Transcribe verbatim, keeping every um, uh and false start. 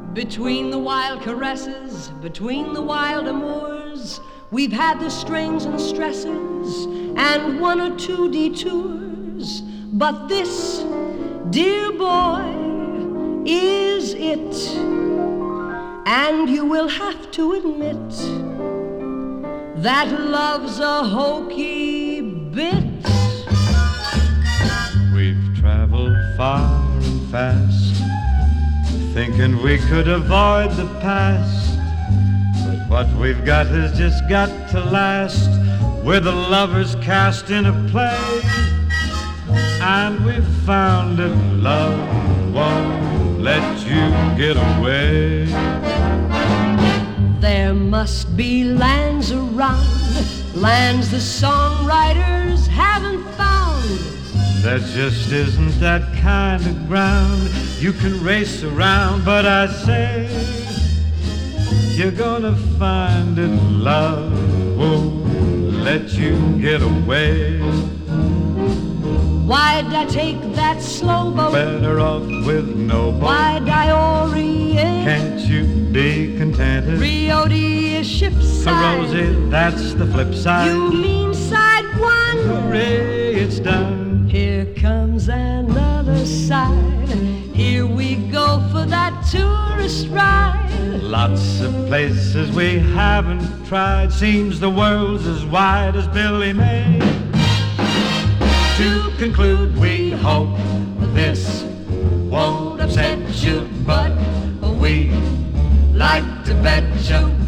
Between the wild caresses, between the wild amours, we've had the strains and stresses and one or two detours. But this, dear boy, is it. And you will have to admit that love's a hokey bit. We've traveled far and fast, thinking we could avoid the past. But what we've got has just got to last. We're the lovers cast in a play, and we've found that love won't let you get away. There must be lands around, lands the songwriters haven't found. There just isn't that kind of ground you can race around. But I say, you're gonna find that love won't let you get away. Why'd I take that slow boat? Better off with no boat. Why'd I orient? Can't you be contented? Rio de shipside. Rosie, that's the flip side. You mean side one? Hooray, it's done. Here comes another side. Here we go for that tourist ride. Lots of places we haven't tried. Seems the world's as wide as Billy May. To conclude, we hope this won't upset you, but we like to bet you